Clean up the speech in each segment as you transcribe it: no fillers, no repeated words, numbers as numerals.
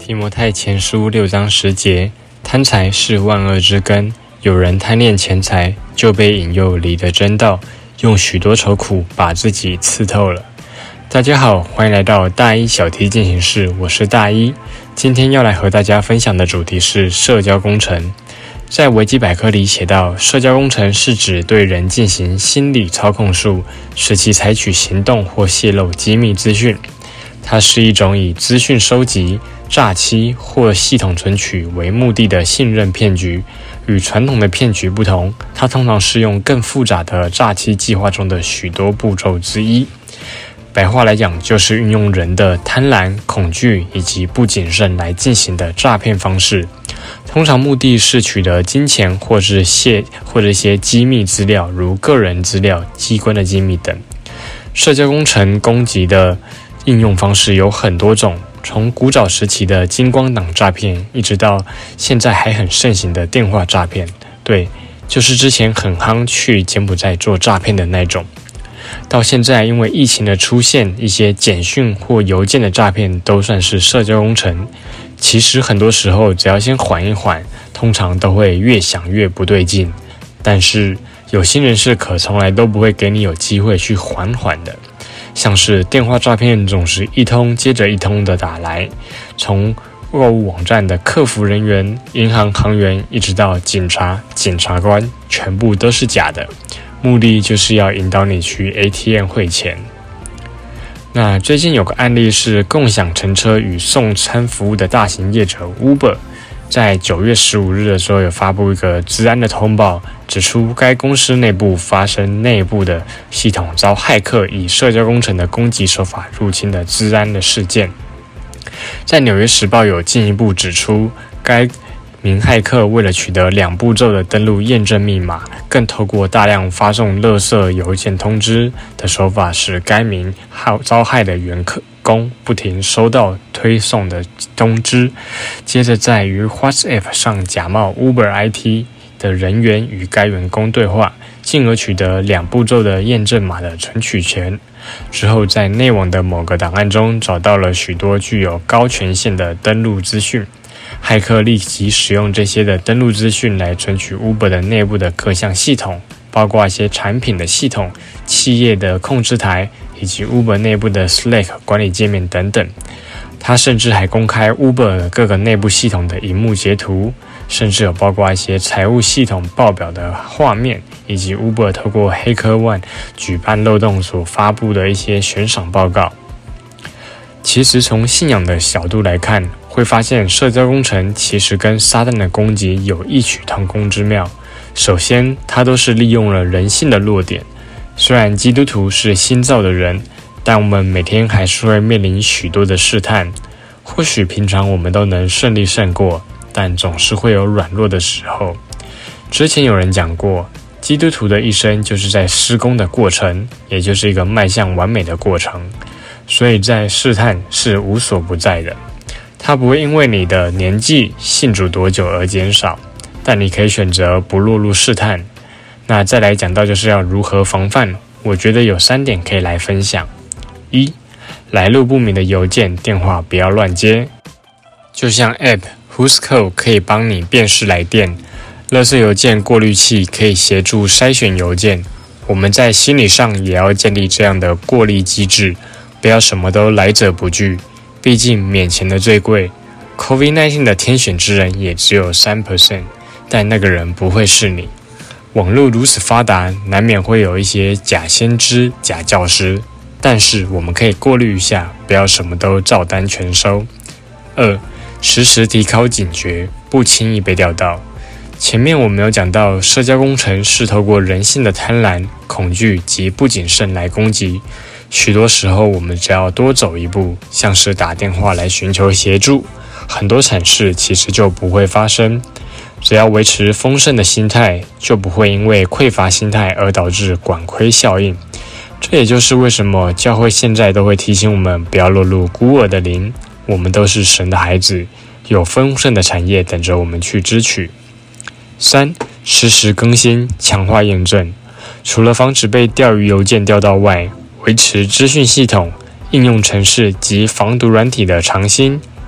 提摩太前书6章10节，贪财是万恶之根，有人贪恋钱财，就被引诱离了真道，用许多愁苦把自己刺透了。大家好，欢迎来到大一小题进行式，我是大一。今天要来和大家分享的主题是社交工程。在维基百科里写到，社交工程是指对人进行心理操控术，使其采取行动或泄露机密资讯。它是一种以资讯收集、诈欺或系统存取为目的的信任骗局。与传统的骗局不同，它通常是用更复杂的诈欺计划中的许多步骤之一。白话来讲，就是运用人的贪婪、恐惧以及不谨慎来进行的诈骗方式。通常目的是取得金钱或者一些机密资料，如个人资料、机关的机密等。社交工程攻击的应用方式有很多种，从古早时期的金光党诈骗，一直到现在还很盛行的电话诈骗。对，就是之前很夯去柬埔寨做诈骗的那种。到现在，因为疫情的出现，一些简讯或邮件的诈骗都算是社交工程。其实很多时候，只要先缓一缓，通常都会越想越不对劲。但是有心人士可从来都不会给你有机会去缓缓的。像是电话诈骗总是一通接着一通的打来，从购物网站的客服人员、银行行员，一直到警察、检察官，全部都是假的，目的就是要引导你去 ATM 汇钱。那最近有个案例是共享乘车与送餐服务的大型业者 Uber， 在9月15日的时候有发布一个资安的通报，指出该公司内部发生内部的系统遭骇客以社交工程的攻击手法入侵的资安的事件。在纽约时报有进一步指出，该名骇客为了取得2步骤的登录验证密码，更透过大量发送垃圾邮件通知的手法，使该名遭害的员工不停收到推送的通知，接着在于 WhatsApp 上假冒 Uber IT 的人员与该员工对话，进而取得2步骤的验证码的存取权。之后在内网的某个档案中找到了许多具有高权限的登录资讯，骇客立即使用这些的登录资讯来存取 Uber 的内部的各项系统，包括一些产品的系统、企业的控制台以及 Uber 内部的 Slack 管理界面等等。他甚至还公开 Uber 各个内部系统的萤幕截图，甚至有包括一些财务系统报表的画面，以及 Uber 透过黑客One举办漏洞所发布的一些悬赏报告。其实从信仰的角度来看，会发现社交工程其实跟撒旦的攻击有异曲同工之妙。首先，它都是利用了人性的弱点。虽然基督徒是新造的人，但我们每天还是会面临许多的试探。或许平常我们都能顺利胜过，但总是会有软弱的时候。之前有人讲过，基督徒的一生就是在施工的过程，也就是一个迈向完美的过程。所以在试探是无所不在的，它不会因为你的年纪、信主多久而减少，但你可以选择不落入试探。那再来讲到就是要如何防范，我觉得有3点可以来分享。1. 来路不明的邮件、电话不要乱接。就像 App Whoscall 可以帮你辨识来电，垃圾邮件过滤器可以协助筛选邮件。我们在心理上也要建立这样的过滤机制，不要什么都来者不拒，毕竟免钱的最贵。COVID-19 的天选之人也只有 3%， 但那个人不会是你。网络如此发达，难免会有一些假先知、假教师，但是我们可以过滤一下，不要什么都照单全收。2. 时时提高警觉，不轻易被钓到。前面我们有讲到，社交工程是透过人性的贪婪、恐惧及不谨慎来攻击。许多时候我们只要多走一步，像是打电话来寻求协助，很多惨事其实就不会发生。只要维持丰盛的心态，就不会因为匮乏心态而导致管窥效应。这也就是为什么教会现在都会提醒我们不要落入孤儿的灵，我们都是神的孩子，有丰盛的产业等着我们去支取。3. 实时更新，强化验证。除了防止被钓鱼邮件钓到外，维持资讯系统、应用程式及防毒软体的常新，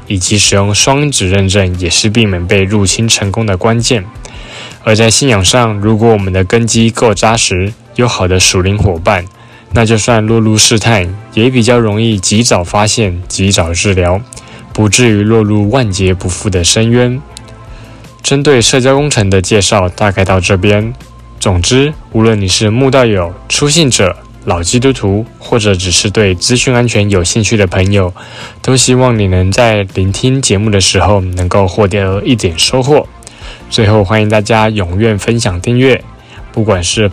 以及使用双因子认证也是避免被入侵成功的关键。而在信仰上，如果我们的根基够扎实，有好的属灵伙伴，那就算落入试探，也比较容易及早发现、及早治疗，不至于落入万劫不复的深渊。针对社交工程的介绍大概到这边。总之，无论你是慕道友、初信者、老基督徒，或者只是对资讯安全有兴趣的朋友，都希望你能在聆听节目的时候能够获得一点收获。最后，欢迎大家踊跃分享订阅，不管是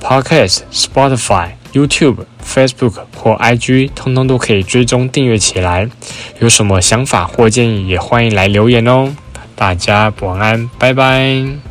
Podcast、Spotify、YouTube、Facebook 或 IG， 通通都可以追踪订阅起来。有什么想法或建议，也欢迎来留言哦。大家晚安，拜拜。